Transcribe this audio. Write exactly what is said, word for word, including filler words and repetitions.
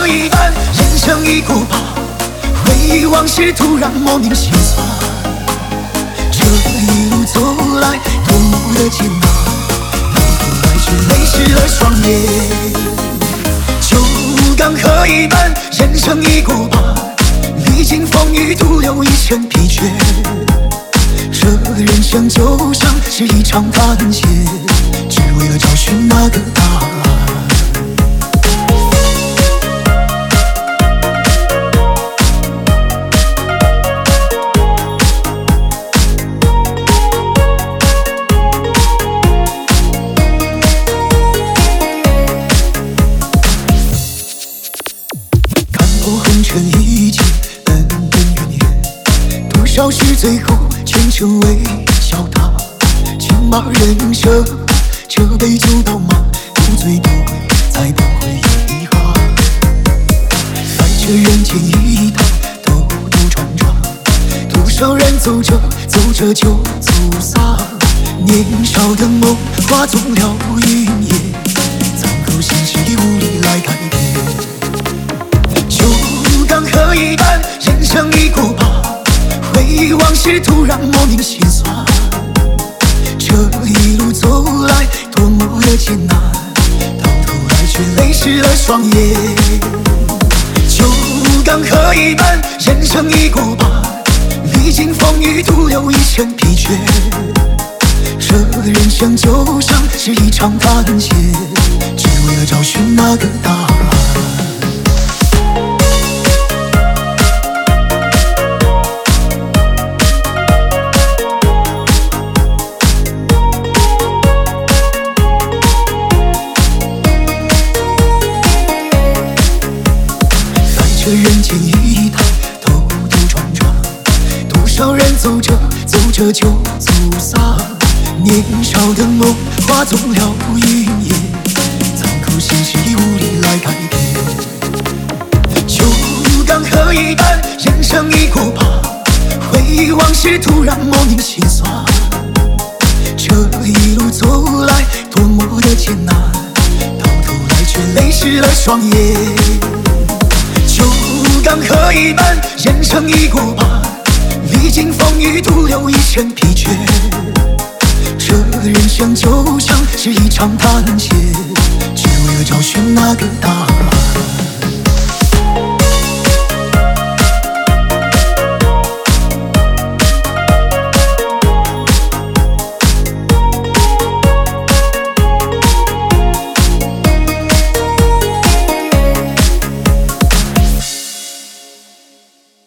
喝一半，人生已过吧，回忆往事突然莫名心酸。这一路走来多么的艰难，到头来却泪湿了双眼。酒刚喝一半，人生已过吧，历经风雨徒留一身疲倦。这人生就像是一场探险，只为了找寻那个答案。看破红尘一切，恩恩怨怨，多少是最后全成为笑谈。请把人生这杯酒倒满，不醉不归，才不会有遗憾。在这人间一趟兜兜转转，多少人走着走着就走散。年少的梦化作了云烟，残酷现实已无力来改变。酒刚喝一半，人生已过吧，回忆往事突然莫名心酸。这一路走来多么的艰难，到头来却泪湿了双眼。酒刚喝一半，人生已过吧，历经风雨徒留一身疲倦。这人生就像是一场探险，只为了找寻那个答案。这人间一趟兜兜转转，多少人走着走着就走散。年少的梦化作了云烟，残酷现实已无力来改变。酒刚喝一半，人生已过吧，回忆往事突然莫名心酸。这一路走来多么的艰难，到头来却泪湿了双眼。酒刚喝一半，人生已过吧，历经风雨徒留一身疲倦。这人生就像是一场探险，只为了找寻那个答案。